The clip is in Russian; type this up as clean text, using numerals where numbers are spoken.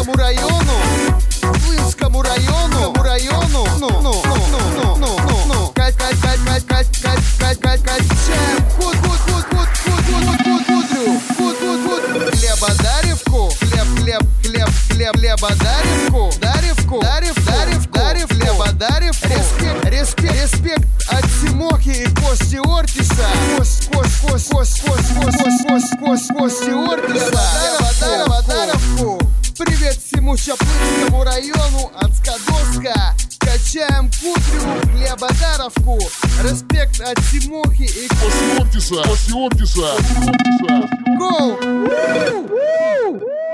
Клинскому району, Клинскому району, качаем Хлебодаревку, Хлебодаревку, Хлебодаревку. Респект от Тимохи и Кости Ортиса. Кости Ортиса. Хлебодаревку. Привет всему Чаплынскому району от Скадовска. Качаем Кудрю, Хлебодаровку. Респект от Тимохи и Кости Ортиса. Go!